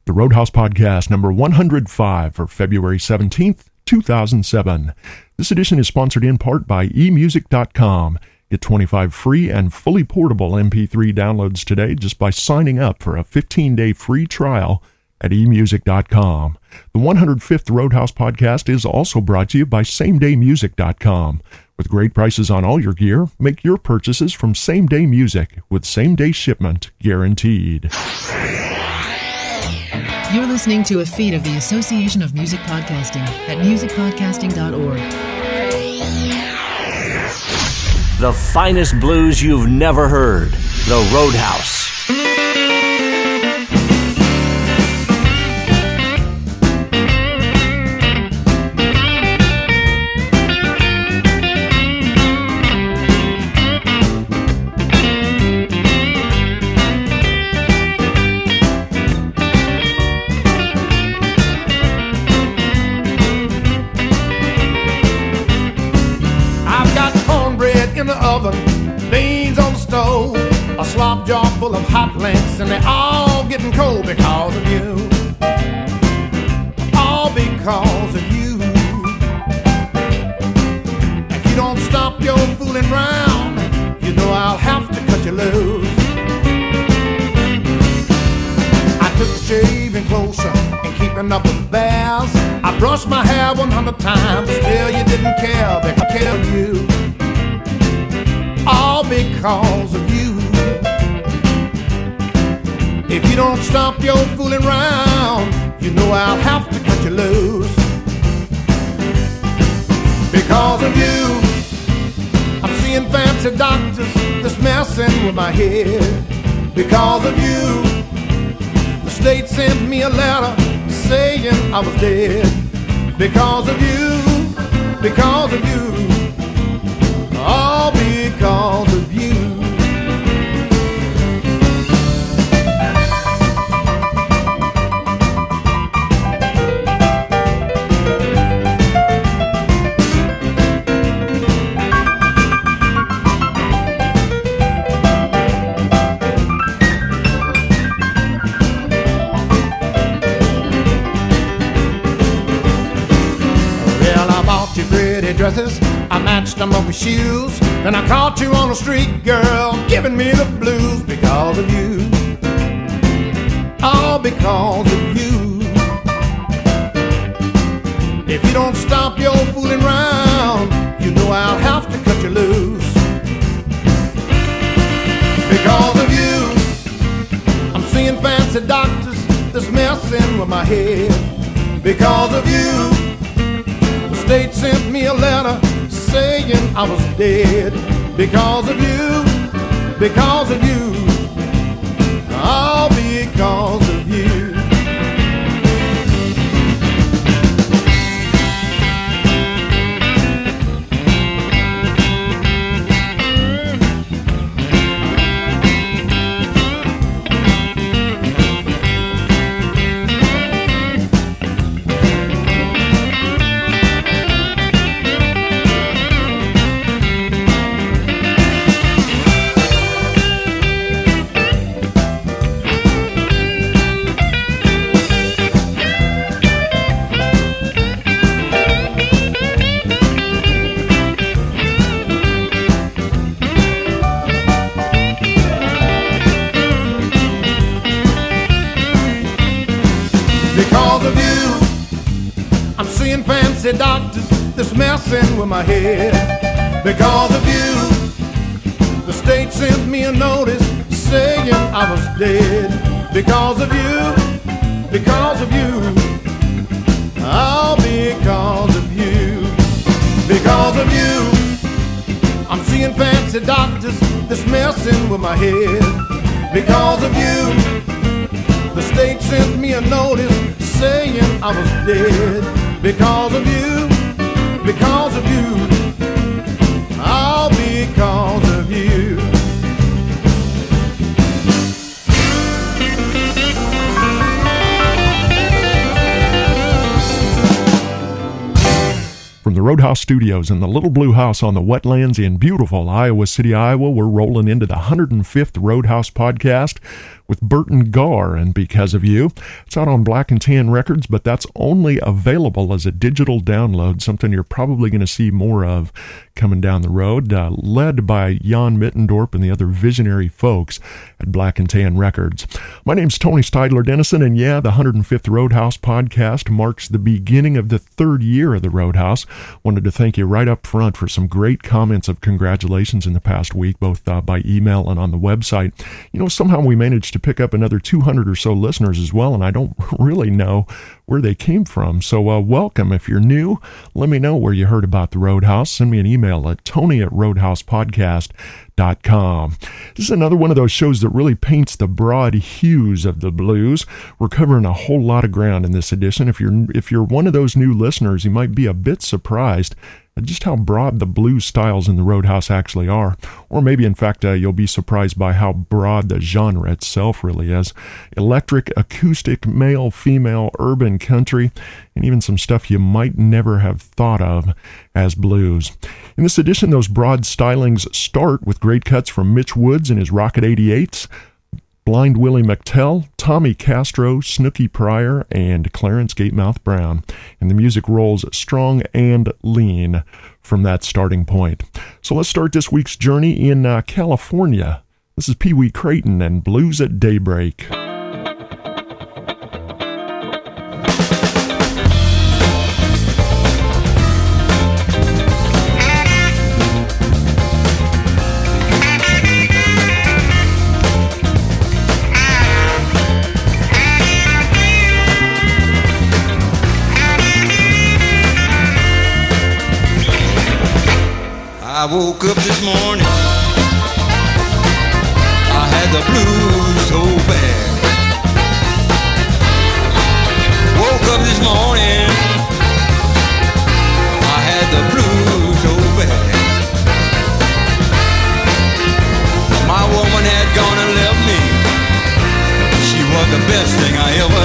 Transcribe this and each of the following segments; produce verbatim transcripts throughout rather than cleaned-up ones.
The Roadhouse Podcast, number one hundred five for February seventeenth, two thousand seven. This edition is sponsored in part by e music dot com. Get twenty-five free and fully portable M P three downloads today just by signing up for a fifteen-day free trial at e music dot com. The one hundred fifth Roadhouse Podcast is also brought to you by same day music dot com. With great prices on all your gear, make your purchases from Same Day Music with same-day shipment guaranteed. You're listening to a feed of the Association of Music Podcasting at music podcasting dot org. The finest blues you've never heard. The Roadhouse. In the oven, beans on the stove, a slop jar full of hot links, and they're all getting cold because of you. All because of you. If you don't stop your fooling round, you know I'll have to cut you loose. I took the shaving closer and keeping up with bears. I brushed my hair one hundred times, but still you didn't care because I cared for you. All because of you. If you don't stop your fooling round, you know I'll have to cut you loose. Because of you, I'm seeing fancy doctors that's messing with my head. Because of you, the state sent me a letter saying I was dead. Because of you, because of you, all because of you. Well, I bought you pretty dresses, I matched them up with shoes. Then I caught you on the street, girl, giving me the blues because of you. All because of you. If you don't stop your fooling round, you know I'll have to cut you loose. Because of you, I'm seeing fancy doctors that's messing with my head. Because of you, the state sent me a letter saying I was dead. Because of you, because of you, all because of you. Because of you, I'm seeing fancy doctors that's messing with my head. Because of you, the state sent me a notice saying I was dead. Because of you, because of you, all because of you. Because of you, I'm seeing fancy doctors that's messing with my head. Because of you, the state sent me a notice saying I was dead. Because of you, because of you, all because of you. From the Roadhouse Studios in the Little Blue House on the wetlands in beautiful Iowa City, Iowa, we're rolling into the one hundred fifth Roadhouse Podcast with Burton Gar and Because of You. It's out on Black and Tan Records, but that's only available as a digital download, something you're probably going to see more of coming down the road, uh, led by Jan Mittendorp and the other visionary folks at Black and Tan Records. My name's Tony Steidler Dennison, and yeah, the one hundred fifth Roadhouse podcast marks the beginning of the third year of the Roadhouse. Wanted to thank you right up front for some great comments of congratulations in the past week, both uh, by email and on the website. You know, somehow we managed to pick up another two hundred or so listeners as well, and I don't really know where they came from. So uh, welcome. If you're new, let me know where you heard about the Roadhouse. Send me an email at tony at roadhouse podcast dot com. This is another one of those shows that really paints the broad hues of the blues. We're covering a whole lot of ground in this edition. If you're if you're one of those new listeners, you might be a bit surprised at just how broad the blues styles in the Roadhouse actually are. Or maybe, in fact, uh, you'll be surprised by how broad the genre itself really is. Electric, acoustic, male, female, urban, country, and even some stuff you might never have thought of as blues. In this edition, those broad stylings start with great cuts from Mitch Woods and his Rocket eighty-eights, Blind Willie McTell, Tommy Castro, Snooky Pryor, and Clarence Gatemouth Brown. And the music rolls strong and lean from that starting point. So let's start this week's journey in uh, California. This is Pee Wee Crayton and Blues at Daybreak. I woke up this morning, I had the blues so bad. Woke up this morning, I had the blues so bad. My woman had gone and left me, she was the best thing I ever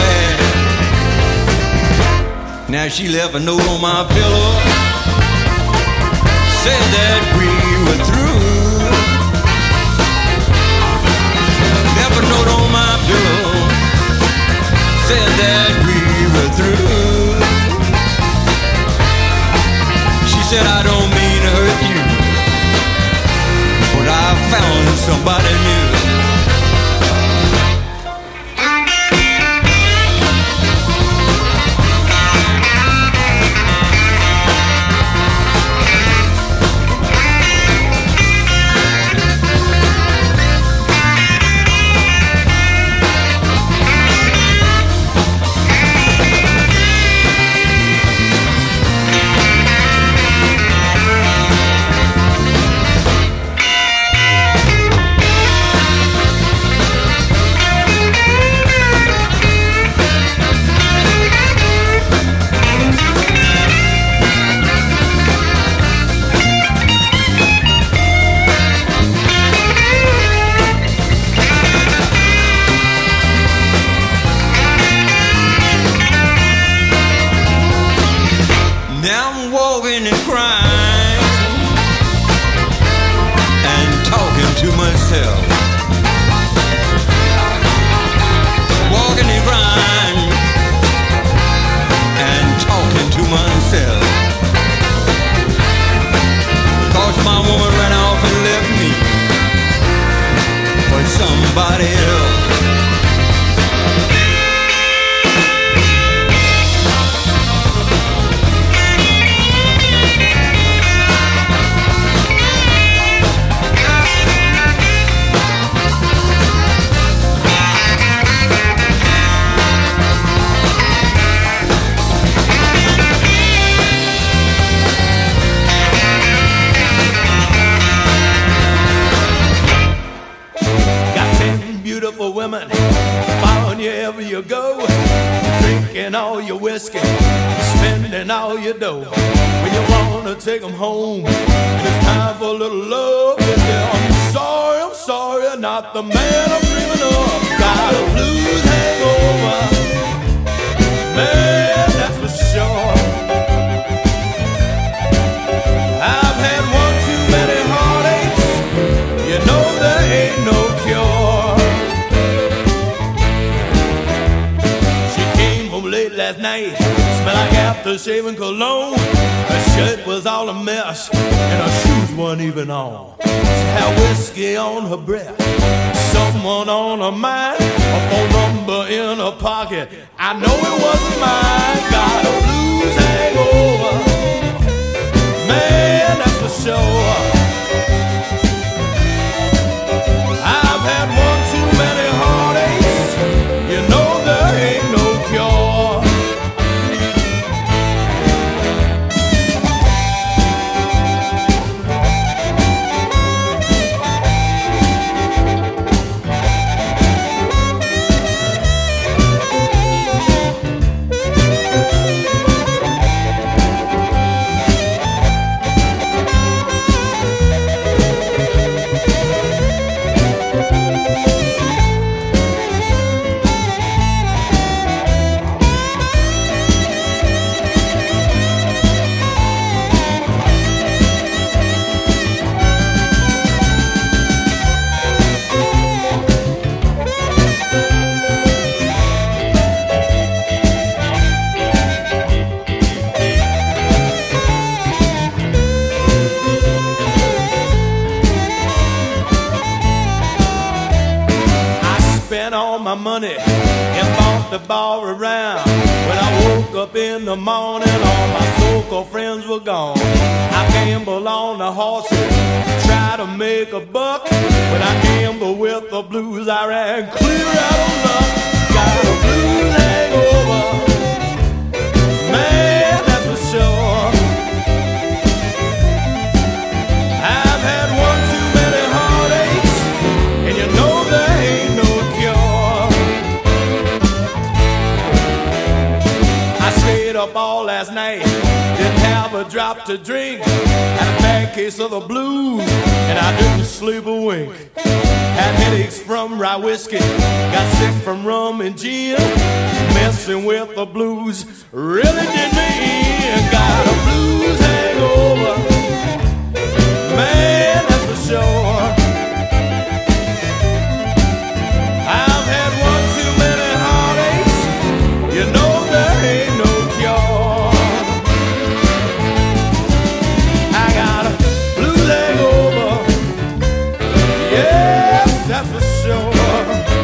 had. Now she left a note on my pillow, said that we were through. Left a note on my pillow, said that we were through. She said, I don't mean to hurt you, but I found somebody new. Take them home, and it's time for a little love. You say, I'm sorry, I'm sorry, I'm not the man I'm dreaming of. Got a blues hangover, man, that's for sure. I've had one too many heartaches, you know there ain't no cure. last night. Smell like after-shaving cologne. Her shirt was all a mess, and her shoes weren't even on. She had whiskey on her breath, someone on her mind, a phone number in her pocket. I know it wasn't mine. Got a blues hangover, man, that's for sure. I've had one too many heartaches. You know there ain't no cure. Money and bought the bar around. When I woke up in the morning, all my so-called friends were gone. I gamble on the horses, try to make a buck. When I gamble with the blues, I ran clear out of luck. Got a blues hangover, man, that's for sure. I've had one too many heartaches, and you know there ain't no cure. I stayed up all last night, didn't have a drop to drink. Had a bad case of the blues, and I didn't sleep a wink. Had headaches from rye whiskey, got sick from rum and gin. Messing with the blues really did me in. Got a blues hangover, man, that's for sure. I've had one too many heartaches. You know there ain't no cure. I got a blues hangover, yes, that's for sure.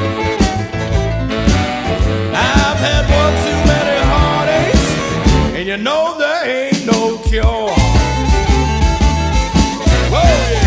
I've had one too many heartaches, and you know there ain't no cure. Whoa, yeah.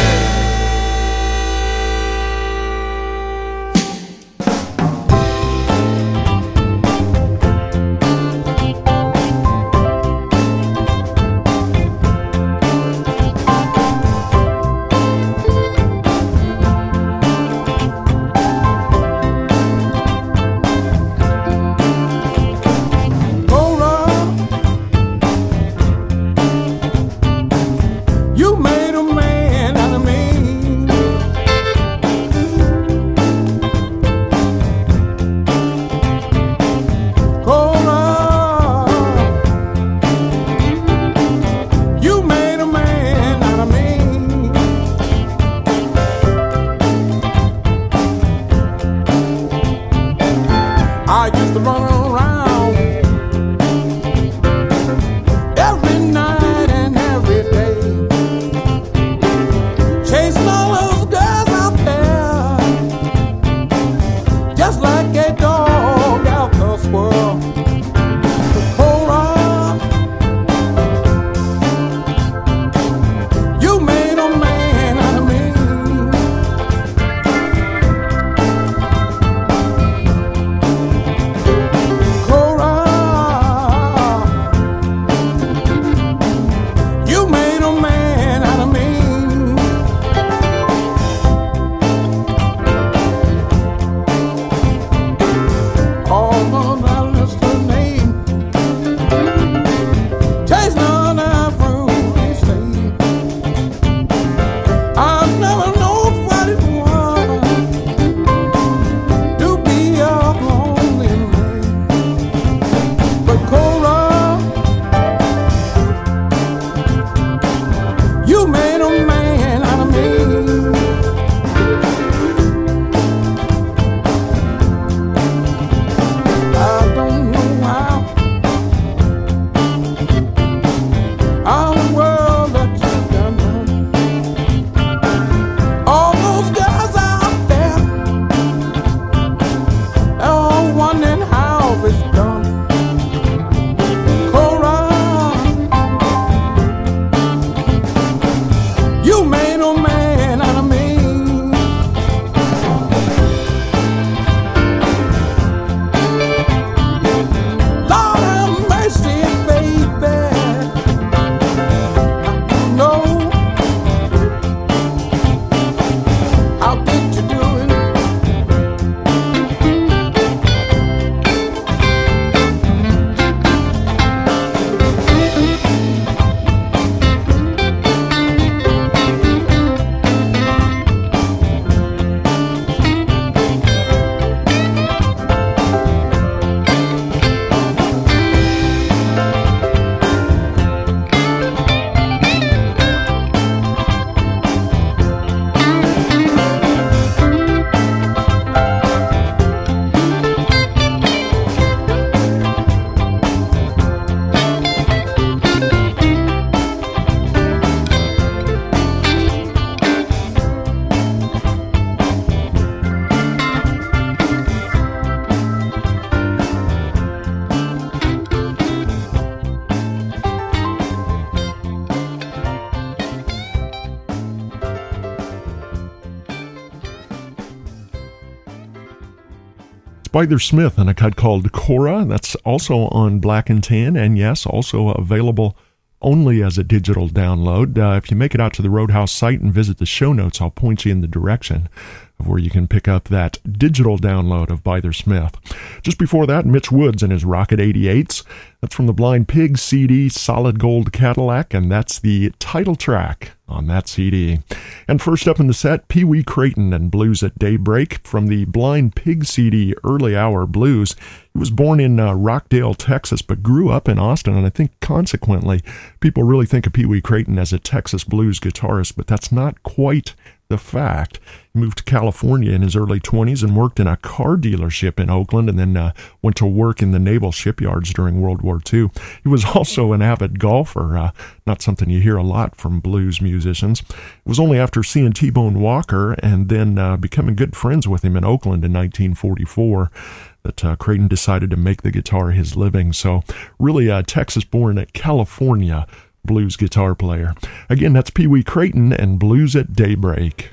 Spider Smith and a cut called Cora. That's also on Black and Tan, and yes, also available only as a digital download. Uh, if you make it out to the Roadhouse site and visit the show notes, I'll point you in the direction of where you can pick up that digital download of Byther Smith. Just before that, Mitch Woods and his Rocket eighty-eights. That's from the Blind Pig C D, Solid Gold Cadillac, and that's the title track on that C D. And first up in the set, Pee Wee Crayton and Blues at Daybreak from the Blind Pig C D, Early Hour Blues. He was born in uh, Rockdale, Texas, but grew up in Austin, and I think consequently people really think of Pee Wee Crayton as a Texas blues guitarist, but that's not quite the fact. He moved to California in his early twenties and worked in a car dealership in Oakland, and then uh, went to work in the naval shipyards during World War Two. He was also an avid golfer, uh, not something you hear a lot from blues musicians. It was only after seeing T-Bone Walker and then uh, becoming good friends with him in Oakland in nineteen forty-four that uh, Crayton decided to make the guitar his living. So really a Texas-born California blues guitar player. Again, that's Pee Wee Crayton and Blues at Daybreak.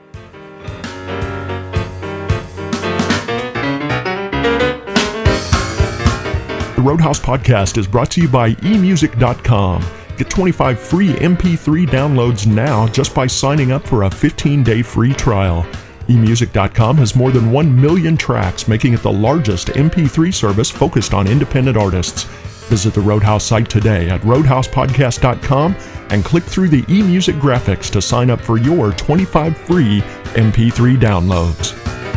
The Roadhouse Podcast is brought to you by e music dot com. Get twenty-five free M P three downloads now just by signing up for a fifteen-day free trial. e music dot com has more than one million tracks, making it the largest M P three service focused on independent artists. Visit the Roadhouse site today at roadhouse podcast dot com and click through the eMusic graphics to sign up for your twenty-five free M P three downloads.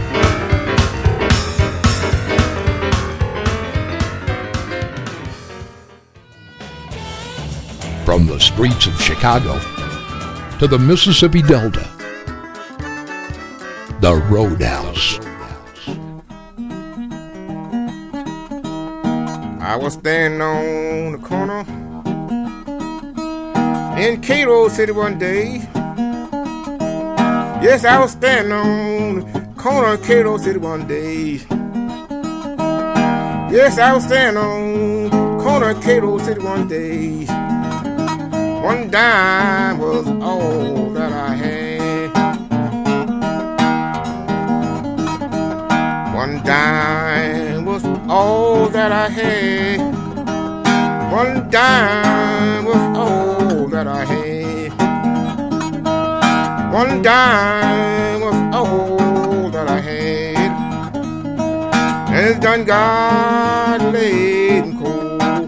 From the streets of Chicago to the Mississippi Delta, the Roadhouse. I was standing on the corner in Cairo City one day. Yes, I was standing on the corner in Cairo City one day. Yes, I was standing on the corner in Cairo City one day. One dime was all that I had. One dime was all that I had. One dime was all that I had. One dime was all that I had. And it's done got laid and cold.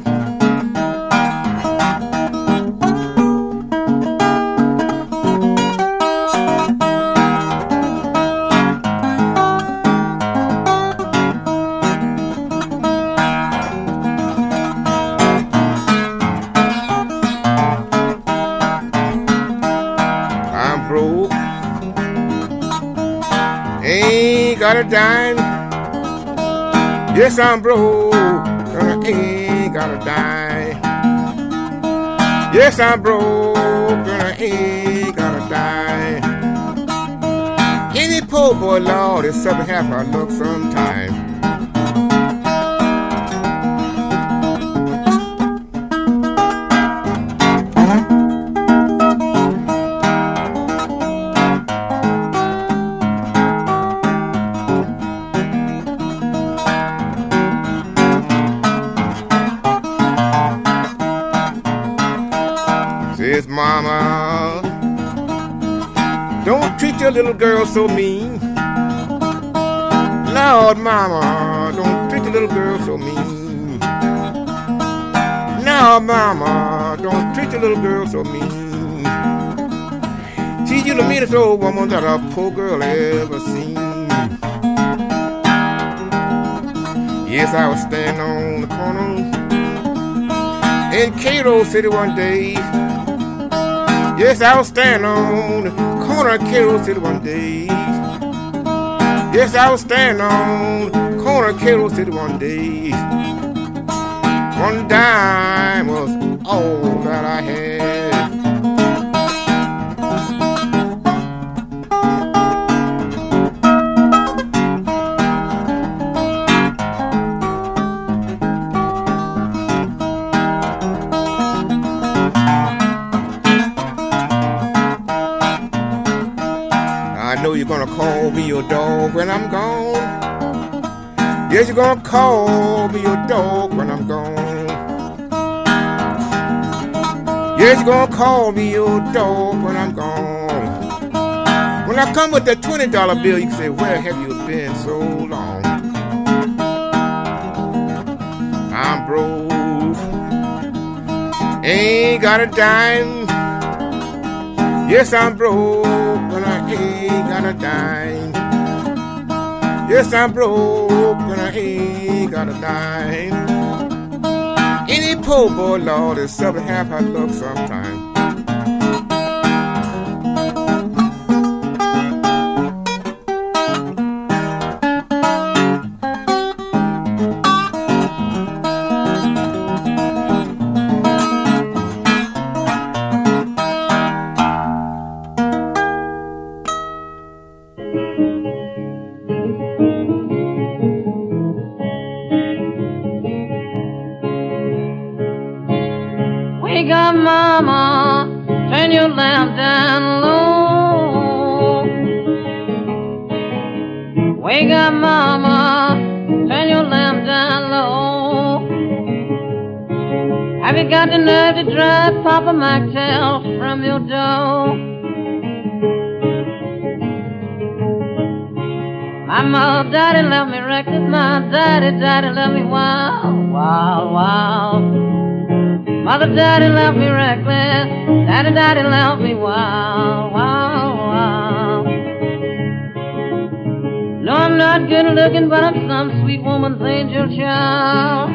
Got a dime. Yes, I'm broke, and I ain't got a dime. Yes, I'm broke, and I ain't got a dime. Any poor boy, Lord, is something half I look sometime. Mama, don't treat your little girl so mean. Lord, Mama, don't treat your little girl so mean. Now, Mama, don't treat your little girl so mean. She's the meanest old woman that a poor girl ever seen. Yes, I was standing on the corner in Cairo City one day. Yes, I was standing on the corner of Cairo City one day. Yes, I was standing on the corner of Cairo City one day. One dime was all that I had. You're gonna call me your dog when I'm gone. Yes, you're gonna call me your dog when I'm gone. Yes, you're gonna call me your dog when I'm gone. When I come with that twenty dollar bill, you can say, where have you been so long? I'm broke, ain't got a dime. Yes, I'm broke, and I ain't got a dime. Yes, I'm broke, and I ain't got a dime. Any poor boy, Lord, is seven half I look sometime. Wake up, mama, turn your lamp down low. Wake up, mama, turn your lamp down low. Have you got the nerve to drive Papa Martell from your door? My mother, daddy left me reckless, my daddy, daddy left me wild, wild, wild. Mother, daddy left me reckless, daddy, daddy left me wild, wild, wild. No, I'm not good looking, but I'm some sweet woman's angel child.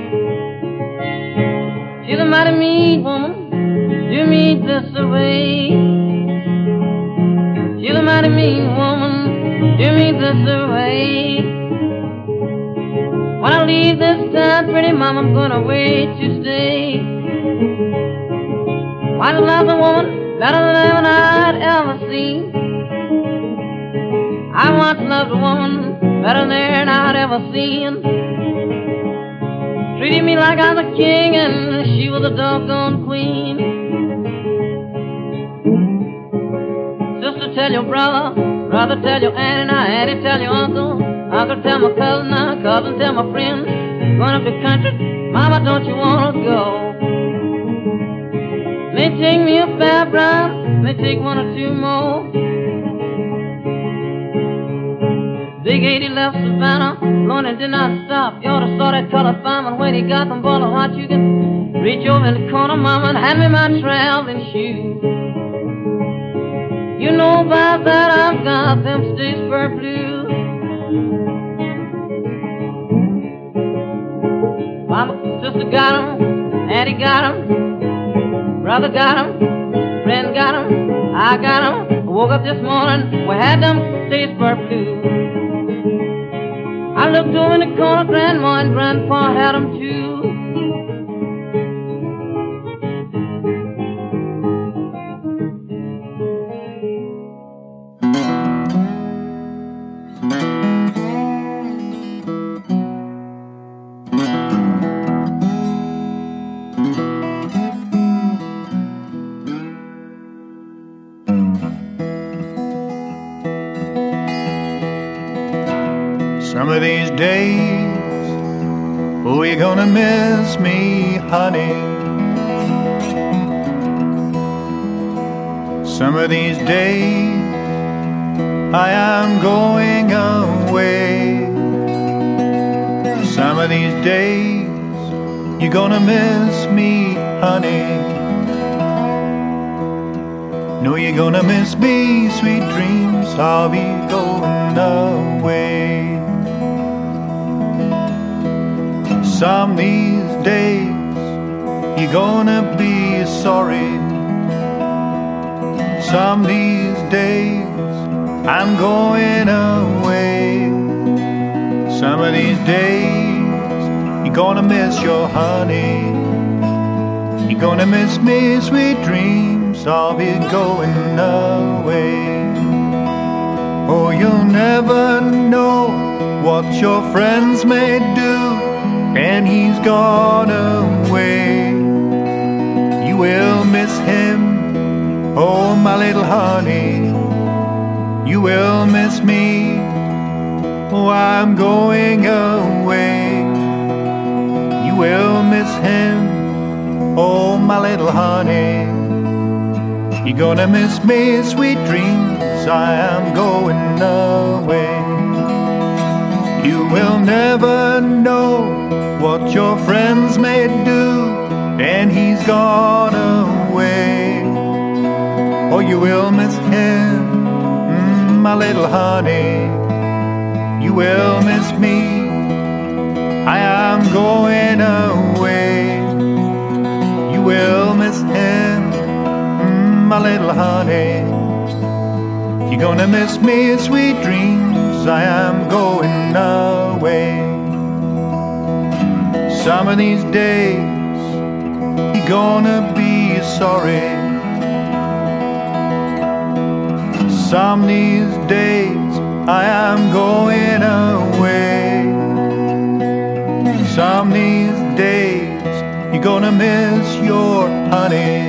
She's a mighty mean woman, do me this away. She's a mighty mean woman, do me this away. When I leave this town, pretty mama, I'm gonna wait to stay. Why to love a woman better than anyone I'd ever seen? I once loved a woman better than I'd ever seen. Treated me like I was a king and she was a doggone queen. Sister, tell your brother, brother, tell your auntie, now auntie, tell your uncle, uncle, tell my cousin, now cousin, tell my friend. Going up the country, mama, don't you wanna go? May take me a fair brown, may take one or two more. Big eighty left Savannah, blowing and did not stop. You ought to saw that colored fireman when he got them ball of hot. You can reach over in the corner, mama, and hand me my traveling shoes. You know about that, I've got them Statesboro blues. Mama, sister got them, auntie got them, brother got them, friend got them, I got them. I woke up this morning, we had them Statesboro blues. I looked over in the corner, grandma and grandpa had them too. Some of these days, oh, you're gonna miss me, honey. Some of these days, I am going away. Some of these days, you're gonna miss me, honey. No, you're gonna miss me, sweet dreams, I'll be going away. Some these days you're gonna be sorry. Some these days I'm going away. Some of these days you're gonna miss your honey. You're gonna miss me, sweet dreams, I'll be going away. Oh, you'll never know what your friends may do, and he's gone away. You will miss him, oh my little honey. You will miss me, Oh, I'm going away. You will miss him, oh my little honey. You're gonna miss me, sweet dreams. I am going away. You will never know what your friends may do, and he's gone away. Oh, you will miss him, mm, my little honey. You will miss me. I am going away. You will miss him, mm, my little honey. You're gonna miss me, sweet dreams. I am going away. Some of these days you're gonna be sorry. Some of these days I am going away. Some of these days you're gonna miss your honey.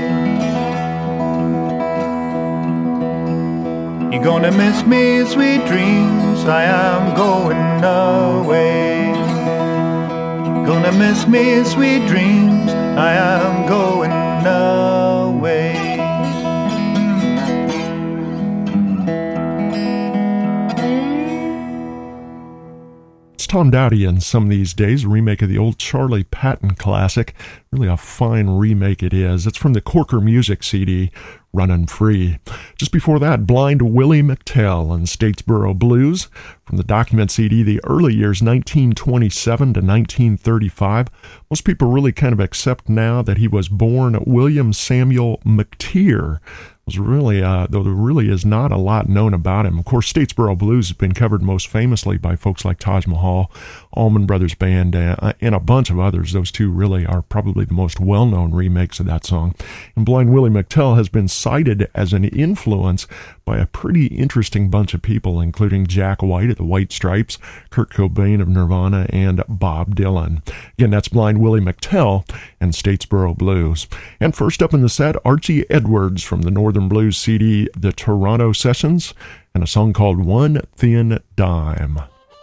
You're gonna miss me, sweet dreams. I am going away. Gonna miss me, sweet dreams. I am going away. It's Tom Dowdy and Some of These Days, a remake of the old Charlie Patton classic. Really a fine remake it is. It's from the Corker Music C D, Runnin' Free. Just before that, Blind Willie McTell and Statesboro Blues. From the Document C D, the early years nineteen twenty-seven to nineteen thirty-five. Most people really kind of accept now that he was born William Samuel McTeer. Was really, uh, though there really is not a lot known about him. Of course, Statesboro Blues has been covered most famously by folks like Taj Mahal, Allman Brothers Band, uh, and a bunch of others. Those two really are probably the most well-known remakes of that song. And Blind Willie McTell has been cited as an influence by a pretty interesting bunch of people, including Jack White of the White Stripes, Kurt Cobain of Nirvana, and Bob Dylan. Again, that's Blind Willie McTell and Statesboro Blues. And first up in the set, Archie Edwards from the Northern Blues C D, The Toronto Sessions, and a song called One Thin Dime.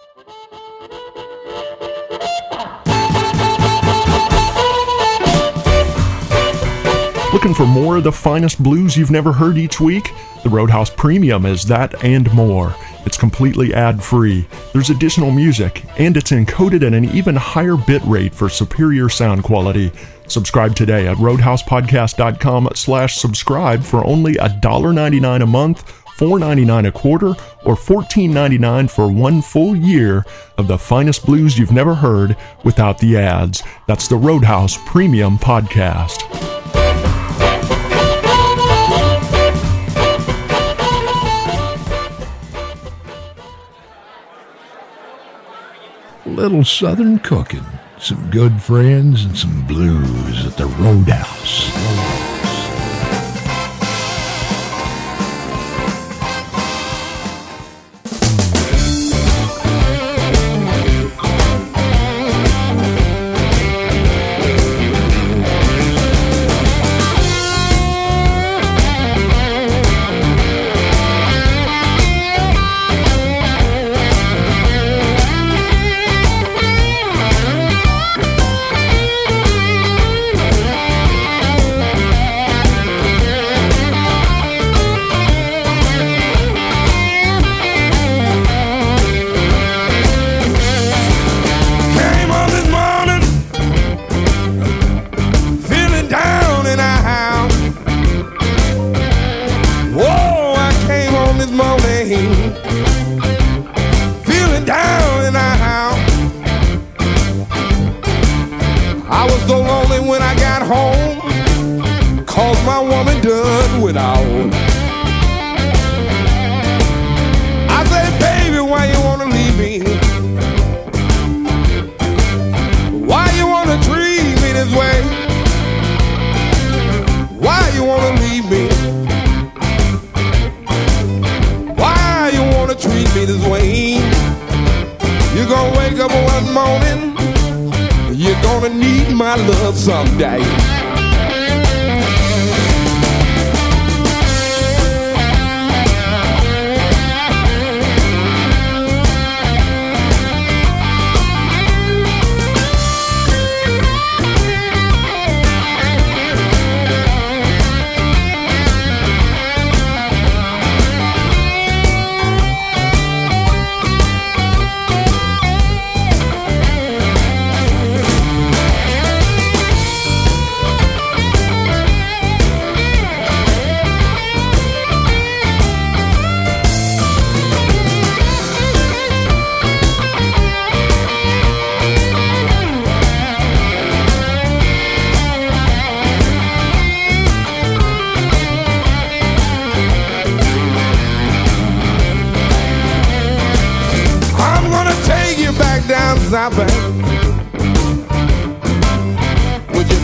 Looking for more of the finest blues you've never heard each week? The Roadhouse Premium is that and more. It's completely ad-free. There's additional music, and it's encoded at an even higher bit rate for superior sound quality. Subscribe today at roadhousepodcast.com slash subscribe for only one dollar ninety-nine a month, four dollars and ninety-nine cents a quarter, or fourteen dollars and ninety-nine cents for one full year of the finest blues you've never heard without the ads. That's the Roadhouse Premium Podcast. Little Southern cooking, some good friends, and some blues at the Roadhouse.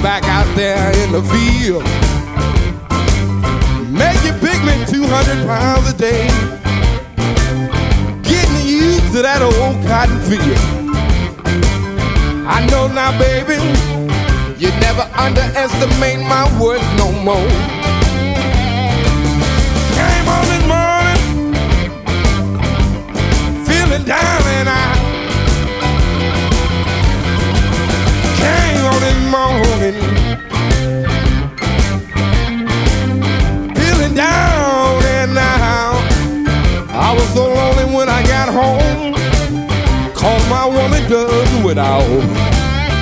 back out there in the field. Make you pick me two hundred pounds a day, getting used to that old cotton field. I know now, baby, you never underestimate my worth no more. Came on this morning, feeling down and out. Came on this morning, feeling down and out. I was so lonely when I got home, 'cause my woman does without.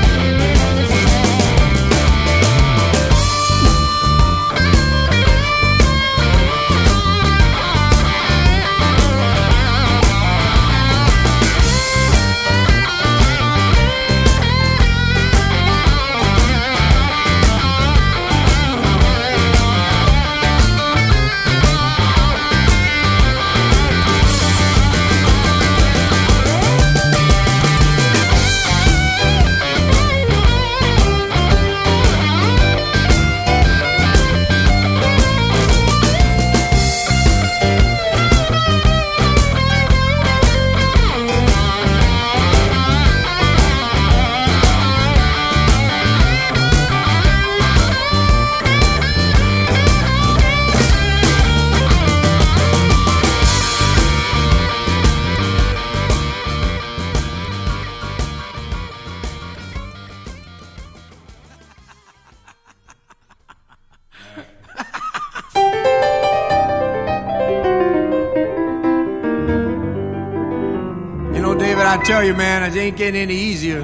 I tell you, man, it ain't getting any easier.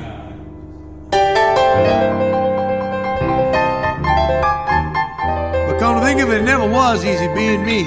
But come to think of it, it never was easy being me.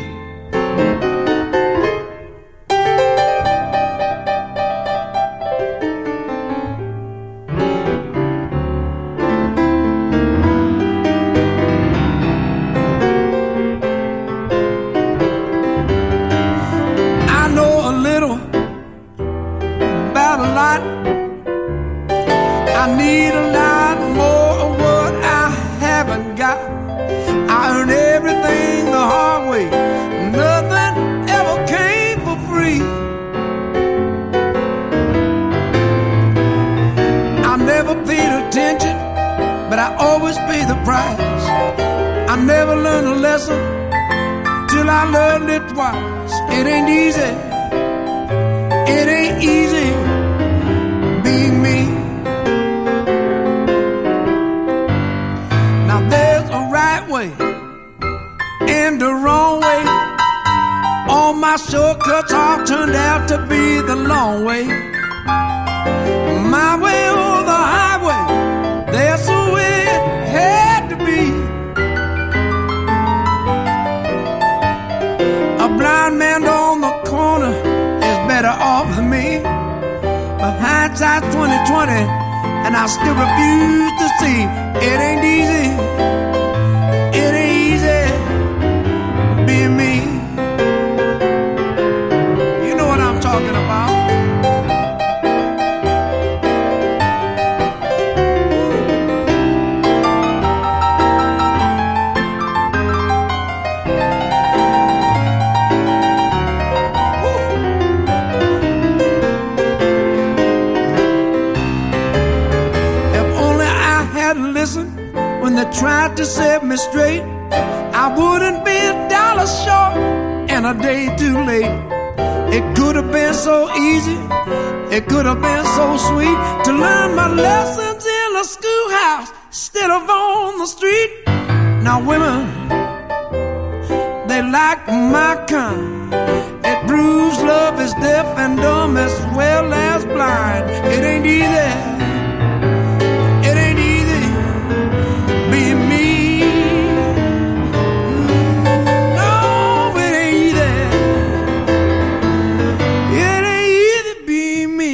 Tried to set me straight, I wouldn't be a dollar short and a day too late. It could have been so easy, it could have been so sweet to learn my lessons in a schoolhouse instead of on the street. Now women, they like my kind. It proves love is deaf and dumb as well as blind. It ain't easy, it ain't easy being me. No, it ain't easy. It ain't easy being me.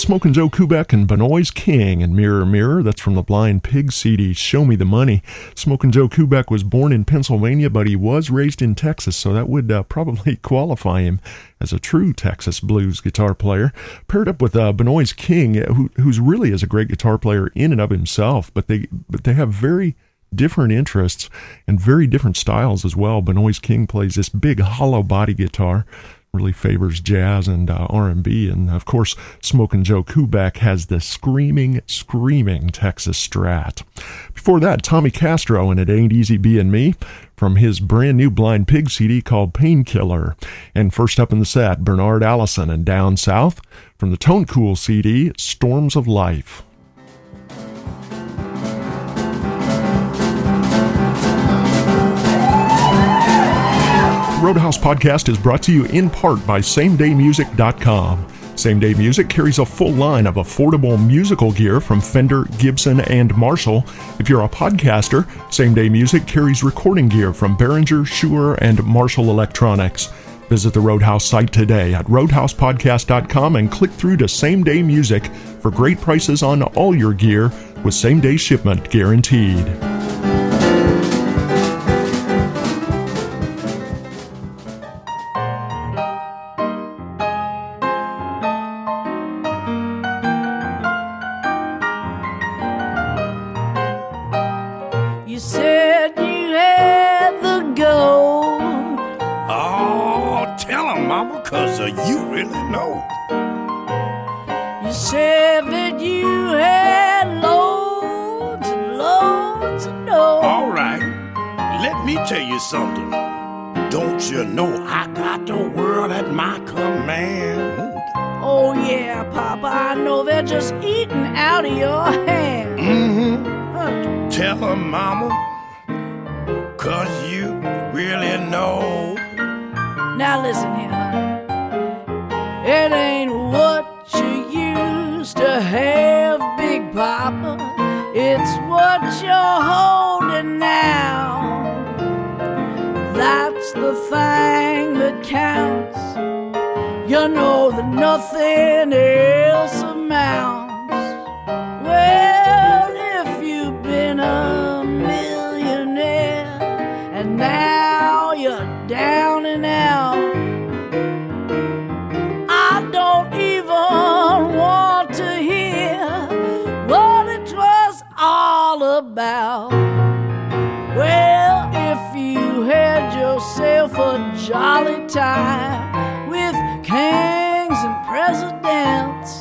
Smokin' Joe Kubek and Benoist King and Mirror Mirror. That's from the Blind Pig C D, Show Me the Money. Smokin' Joe Kubek was born in Pennsylvania, but he was raised in Texas, so that would uh, probably qualify him as a true Texas blues guitar player. Paired up with uh, Benoist King, who who's really is a great guitar player in and of himself, but they but they have very different interests and very different styles as well. Benoist King plays this big hollow body guitar, really favors jazz and uh, R and B, and of course Smokin' Joe Kubek has the screaming, screaming Texas Strat. Before that, Tommy Castro and It Ain't Easy Bein' Me from his brand new Blind Pig C D called Painkiller. And first up in the set, Bernard Allison and Down South from the Tone Cool C D, Storms of Life. Roadhouse Podcast is brought to you in part by same day music dot com. Same Day Music carries a full line of affordable musical gear from Fender, Gibson, and Marshall. If you're a podcaster, Same Day Music carries recording gear from Behringer, Shure, and Marshall Electronics. Visit the Roadhouse site today at roadhouse podcast dot com and click through to Same Day Music for great prices on all your gear with same-day shipment guaranteed. You really know. You said that you had loads and loads of dough. All right, let me tell you something. Don't you know I got the world at my command? Oh yeah, Papa, I know they're just eating out of your hand. Mm-hmm. Huh. Tell her, Mama, 'cause you really know. Now listen here, honey. It ain't what you used to have, Big Papa. It's what you're holding now. That's the thing that counts. You know that nothing else amounts. Well, if you've been a millionaire and now you're down and out, I don't even want to hear what it was all about. Well, if you had yourself a jolly time with kings and presidents,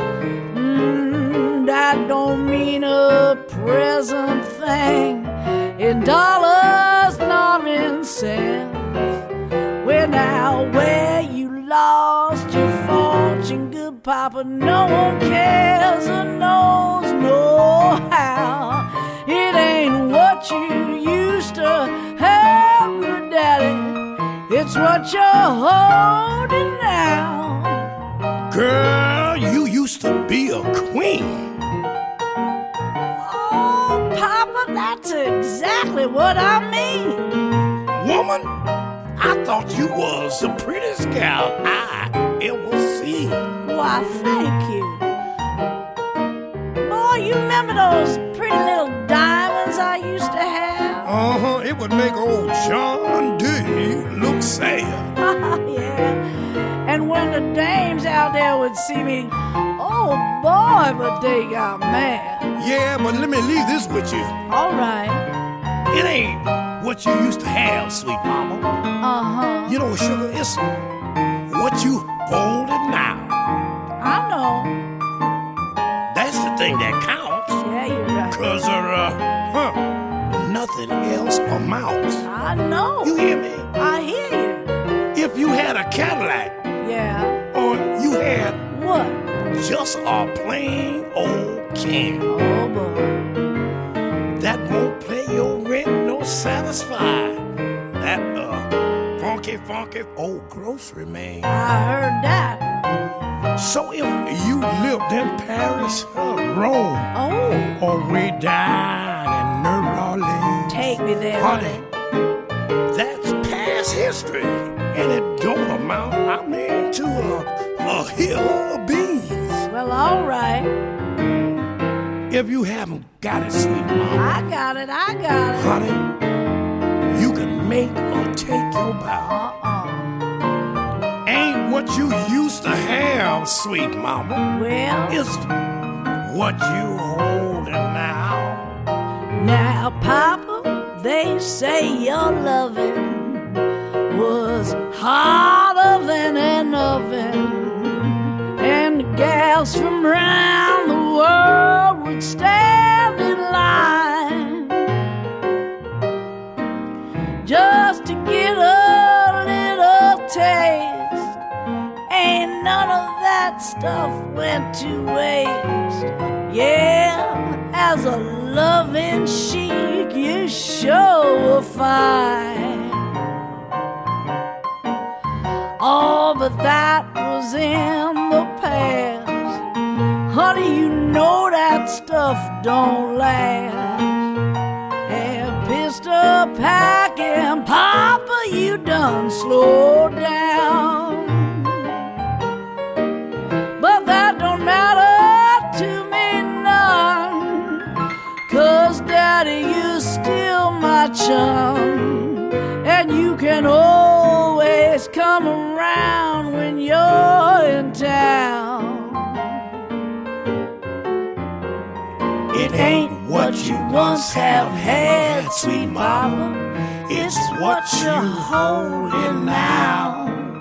mm, that don't mean a present thing in dollars, not in cents. Well, now where you lost your fortune, good Papa, no one cares or knows no how. It ain't what you used to have, good Daddy. It's what you're holding now. Girl, you used to be a queen. Oh, Papa, that's exactly what I mean. Woman, I thought you was the prettiest gal I ever seen. Why, thank you. Boy, you remember those pretty little diamonds I used to have? Uh-huh, it would make old John D. look sad. Yeah, and when the dames out there would see me, oh boy, but they got mad. Yeah, but let me leave this with you. All right. It ain't what you used to have, sweet mama. Uh-huh. You know, sugar, it's what you holding now. I know. That's the thing that counts. Yeah, you're right. 'Cause, uh, huh, nothing else amounts. I know. You hear me? I hear you. If you had a Cadillac. Yeah. Or you had. What? Just a plain old can. Oh, boy. That won't pay your rent nor satisfy that, uh, funky, funky old grocery man. I heard that. So if you lived in Paris or Rome, oh, or way down in New Orleans, take me there, honey. That's past history, and it don't amount, I mean, to a, a hill of beans. Well, all right. If you haven't got it, sweet mama, I got it, I got it. honey, you can make or take your bow. Uh-uh. Ain't what you used to have, sweet mama. Well, it's what you holding now. Now, Papa, they say your loving was hotter than an oven, and the gals from round the world would stand in line just to get a little taste. Ain't none of that stuff went to waste. Yeah, as a loving chic, you sure were fine. Oh, but that was in the past. Honey, you know that stuff don't last. And pistol packing, Papa, you done slowed down. But that don't matter to me none, 'cause Daddy, you're still my chum, and you can always come around when you're in town. It ain't what you once have had, sweet mama, it's what you're holding now.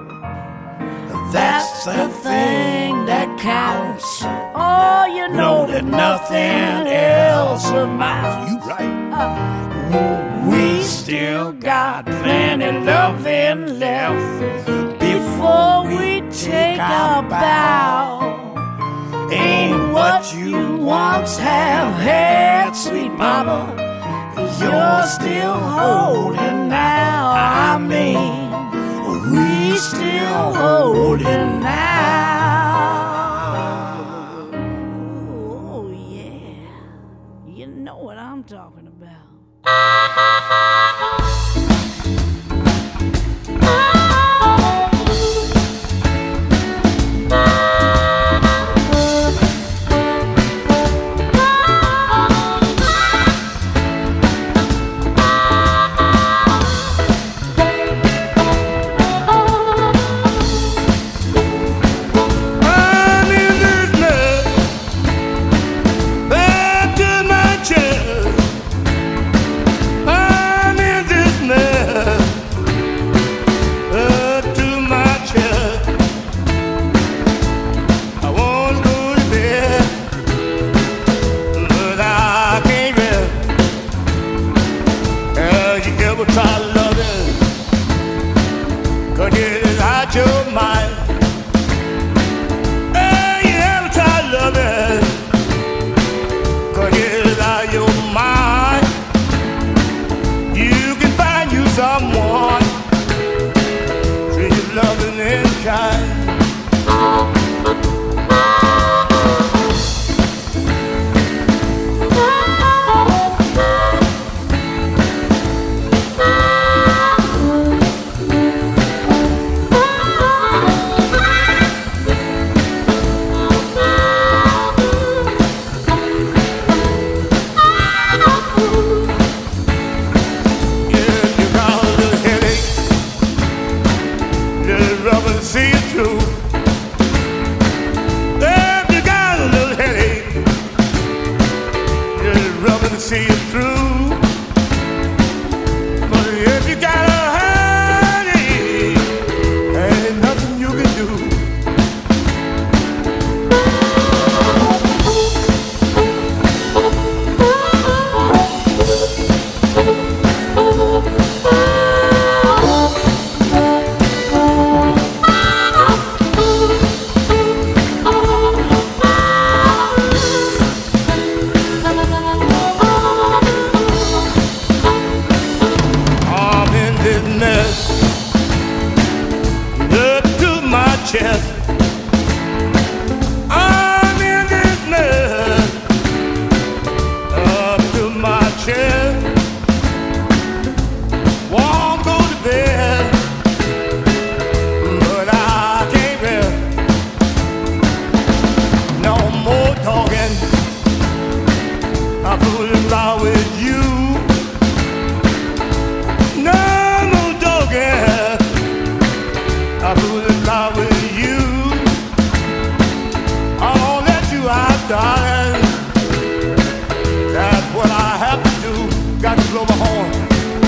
That's the thing that counts. Oh, you know that nothing else amounts. You right. We still got plenty loving left before we take our bow. Ain't what you once have had, sweet mama, you're still holding now. I mean, we still holding now. Oh yeah, you know what I'm talking about. I got to blow the horn.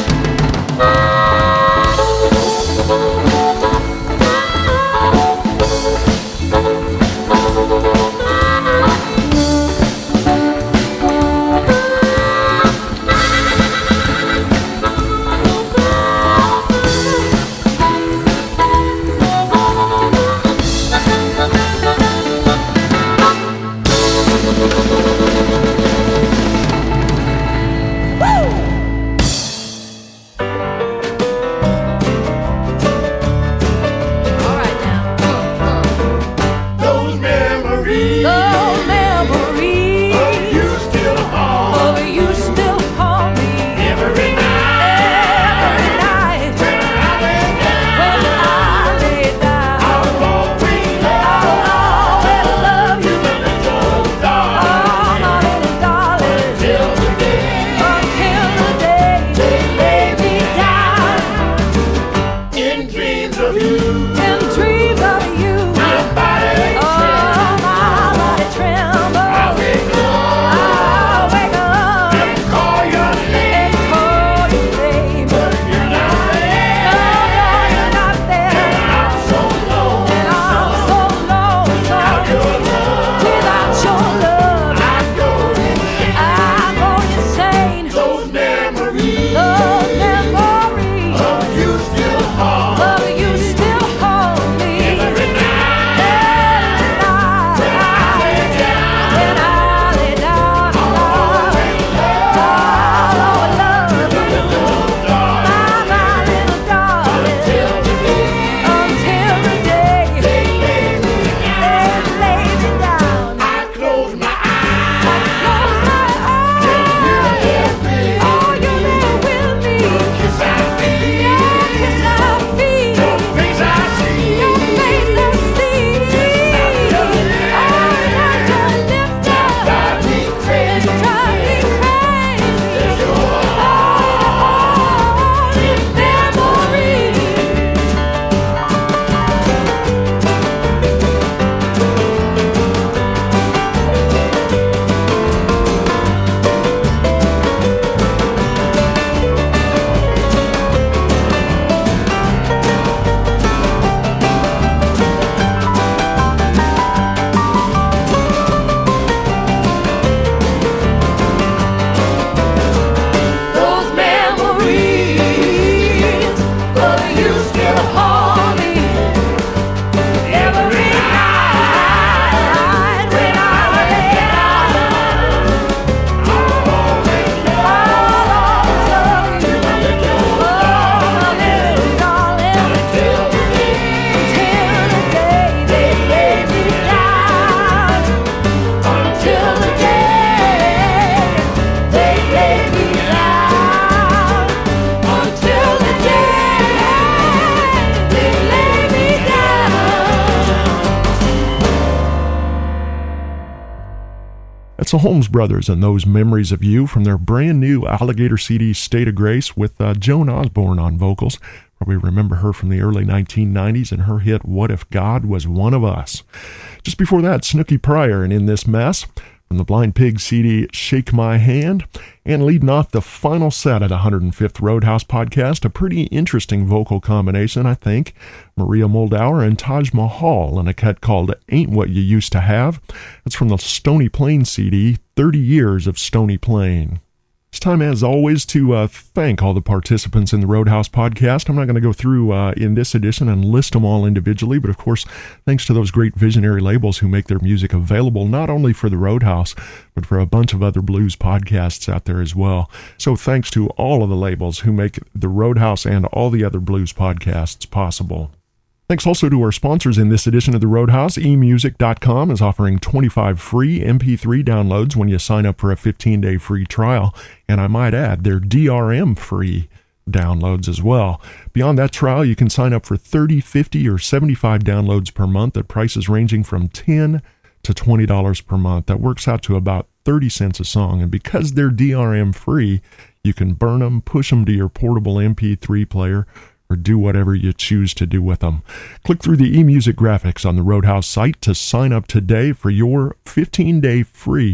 It's the Holmes Brothers and Those Memories of You from their brand new Alligator C D State of Grace with uh, Joan Osborne on vocals. Probably remember her from the early nineteen nineties and her hit What If God Was One of Us. Just before that, Snooky Pryor and In This Mess from the Blind Pig C D Shake My Hand. And leading off the final set of the one hundred fifth Roadhouse podcast, a pretty interesting vocal combination, I think. Maria Moldauer and Taj Mahal in a cut called Ain't What You Used to Have. That's from the Stony Plain C D, thirty years of Stony Plain. It's time, as always, to uh, thank all the participants in the Roadhouse podcast. I'm not going to go through uh, in this edition and list them all individually, but of course, thanks to those great visionary labels who make their music available not only for the Roadhouse, but for a bunch of other blues podcasts out there as well. So thanks to all of the labels who make the Roadhouse and all the other blues podcasts possible. Thanks also to our sponsors in this edition of the Roadhouse. e music dot com is offering twenty-five free M P three downloads when you sign up for a fifteen-day free trial. And I might add, they're D R M-free downloads as well. Beyond that trial, you can sign up for thirty, fifty, or seventy-five downloads per month at prices ranging from ten dollars to twenty dollars per month. That works out to about thirty cents a song. And because they're D R M-free, you can burn them, push them to your portable M P three player, or do whatever you choose to do with them. Click through the eMusic graphics on the Roadhouse site to sign up today for your fifteen-day free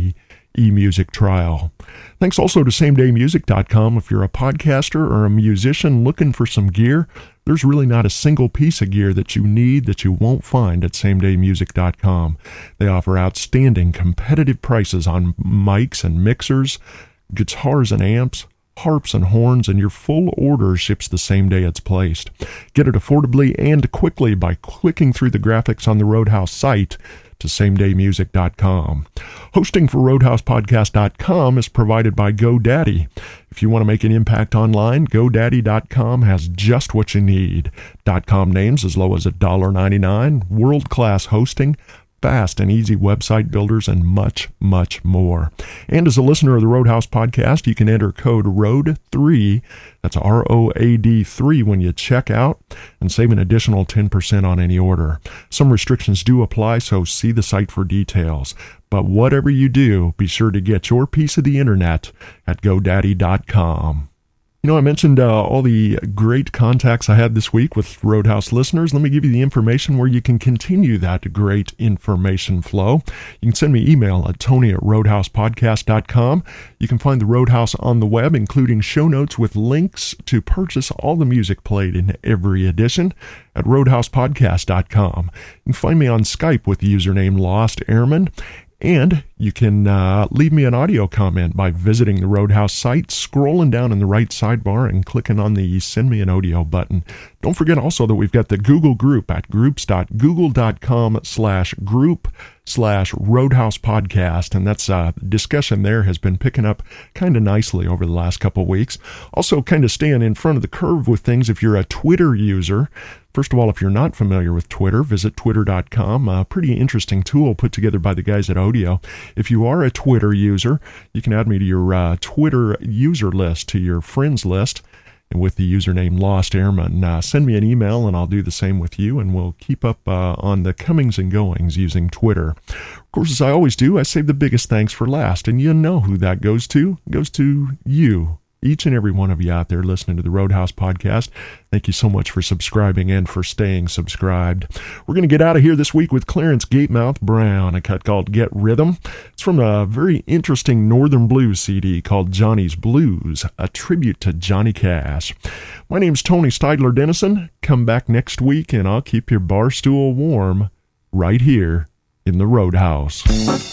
eMusic trial. Thanks also to same day music dot com. If you're a podcaster or a musician looking for some gear, there's really not a single piece of gear that you need that you won't find at same day music dot com. They offer outstanding competitive prices on mics and mixers, guitars and amps, harps and horns, and your full order ships the same day it's placed. Get it affordably and quickly by clicking through the graphics on the Roadhouse site to same day music dot com. Hosting for roadhouse podcast dot com is provided by GoDaddy. If you want to make an impact online, GoDaddy dot com has just what you need. .com names as low as one dollar and ninety-nine cents, world-class hosting, fast and easy website builders, and much, much more. And as a listener of the Roadhouse podcast, you can enter code R O A D three, that's R O A D three, when you check out, and save an additional ten percent on any order. Some restrictions do apply, so see the site for details. But whatever you do, be sure to get your piece of the internet at GoDaddy dot com. You know, I mentioned uh, all the great contacts I had this week with Roadhouse listeners. Let me give you the information where you can continue that great information flow. You can send me email at tony at roadhouse podcast dot com. You can find the Roadhouse on the web, including show notes with links to purchase all the music played in every edition at roadhouse podcast dot com. You can find me on Skype with the username Lost Airman. And you can uh, leave me an audio comment by visiting the Roadhouse site, scrolling down in the right sidebar and clicking on the Send Me an Audio button. Don't forget also that we've got the Google group at groups dot google dot com slash group slash Roadhouse Podcast, and that's uh, discussion there has been picking up kind of nicely over the last couple of weeks. Also kind of staying in front of the curve with things if you're a Twitter user. First of all, if you're not familiar with Twitter, visit twitter dot com, a pretty interesting tool put together by the guys at Odeo. If you are a Twitter user, you can add me to your uh, Twitter user list, to your friends list, and with the username Lost Airman. Uh, send me an email and I'll do the same with you, and we'll keep up uh, on the comings and goings using Twitter. Of course, as I always do, I save the biggest thanks for last, and you know who that goes to. It goes to you. Each and every one of you out there listening to the Roadhouse podcast, thank you so much for subscribing and for staying subscribed. We're going to get out of here this week with Clarence Gatemouth Brown, a cut called Get Rhythm. It's from a very interesting Northern Blues C D called Johnny's Blues, a tribute to Johnny Cash. My name's Tony Steidler Dennison. Come back next week and I'll keep your bar stool warm right here in the Roadhouse.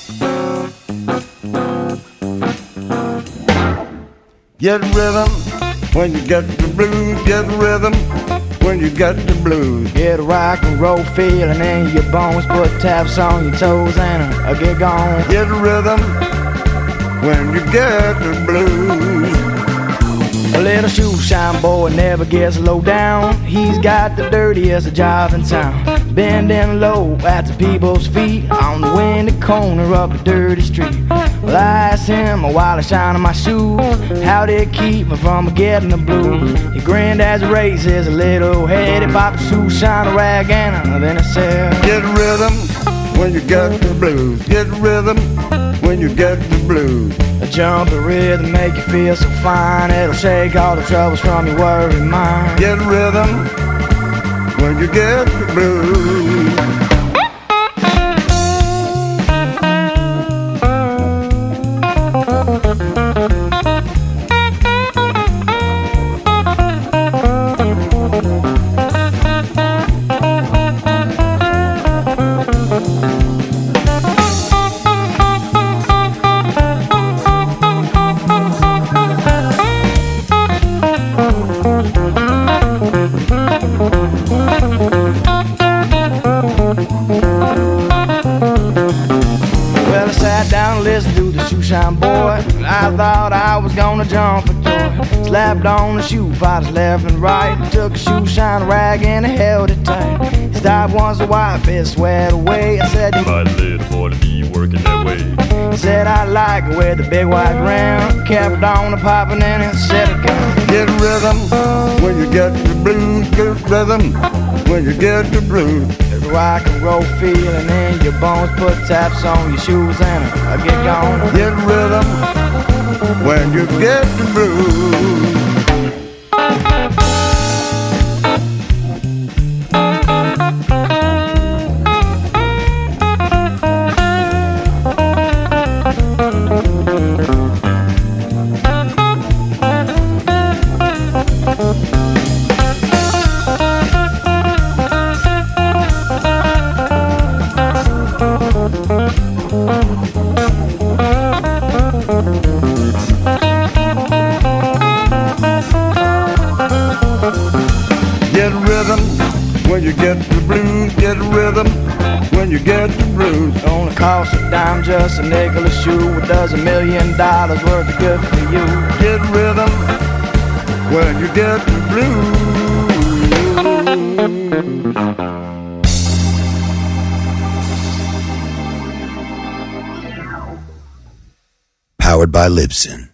Get rhythm when you get the blues. Get rhythm when you get the blues. Get a rock and roll feeling in your bones. Put taps on your toes and a get gone. Get rhythm when you get the blues. A little shoe shine boy never gets low down. He's got the dirtiest job in town. Bending low at the people's feet on the windy corner of a dirty street. Well, I asked him while I shined my shoes, how did it keep me from getting the blues? He grinned as he raised his little head. He popped a shoe shine rag and then he said, get rhythm when you get the blues. Get rhythm when you get the blues. A jumpy rhythm make you feel so fine. It'll shake all the troubles from your worried mind. Get rhythm when you get the blues. I thought I was gonna jump for joy. Slapped on the shoe pops left and right. Took a shoe shine rag and held it tight. He stopped once to wipe his sweat away. I said, my little boy to be working that way. He said, I like it with the big white rim. Kept on the popping and it said again, get rhythm when you get the blues. Get rhythm when you get the blues. There's a rock and roll feeling in your bones. Put taps on your shoes and I get gone. Get rhythm when you get the blues. Thank you. you get the blues, get rhythm when you get the blues. Only costs a dime, just a nickel a shoe. What does a million dollars worth of good for you? Get rhythm when you get the blues. Powered by Libsyn.